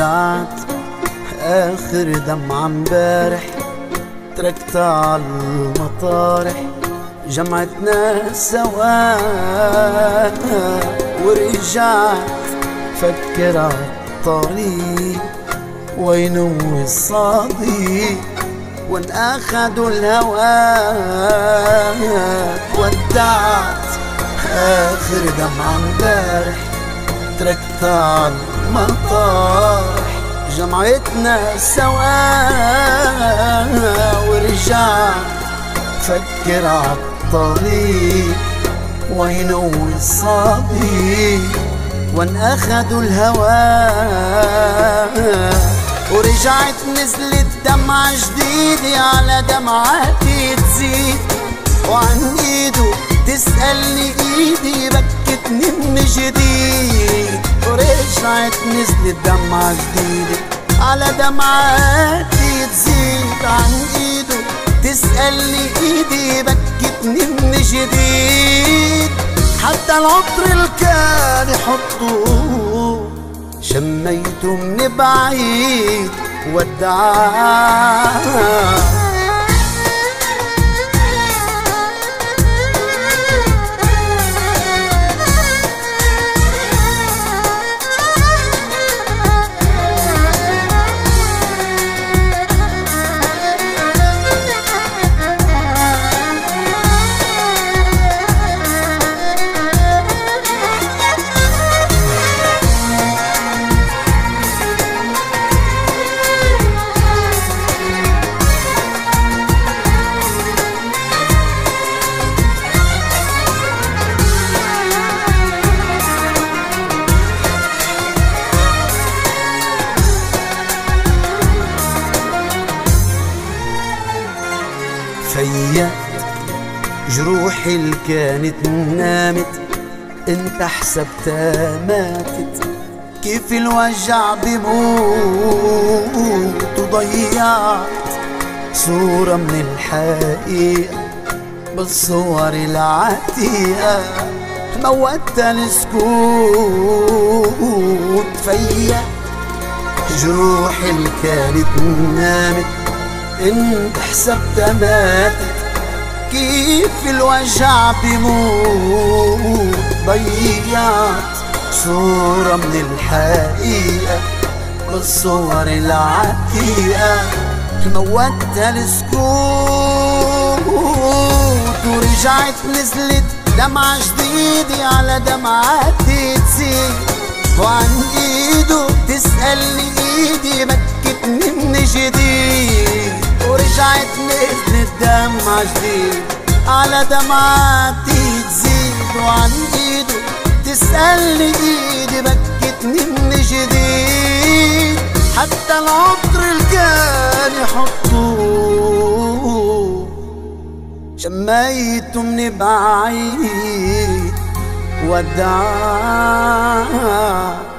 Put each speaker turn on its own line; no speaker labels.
ورجعت آخر دمعة امبارح تركتها عالمطارح، جمعتنا سوا ورجعت فكر عالطريق وينو الصديق وان اخدوا الهوى. ودعت اخر دمعة امبارح تركتها عالمطارح، جمعتنا سوا ورجعت فكر عالطريق وينو الصديق وان اخدوا الهوى. ورجعت نزلت دمعة جديدة على دمعاتي تزيد، وعن ايده تسألني ايدي بكتني من جديد. ورجعت نزلت دمعة جديدة على دمعاتي تزيد، عن ايده تسألني ايدي بكتني من جديد. حتى العطر اللي كان يحطوه شميته من بعيد ودعاه. فيقت جروحي اللي كانت نامت انت حسبتها ماتت، كيف الوجع بموت. وضيعت صورة من الحقيقة بالصور العتيقة، موتت السكوت. فيقت جروحي اللي كانت نامت انت حسبتها ماتت، كيف الوجع بموت. ضيعت صورة من الحقيقة بالصور العتيقة، موتت السكوت. ورجعت نزلت دمعة جديدة على دمعاتي تزيد، وعن ايده تسألني ايدي بكتني من جديد. ورجعت نزلت دمعة جديد على دمعاتي تزيد، وعن ايده تسألني ايدي بكتني من جديد. حتى العطر اللي كان يحطوه شميته من بعيد ودعاه.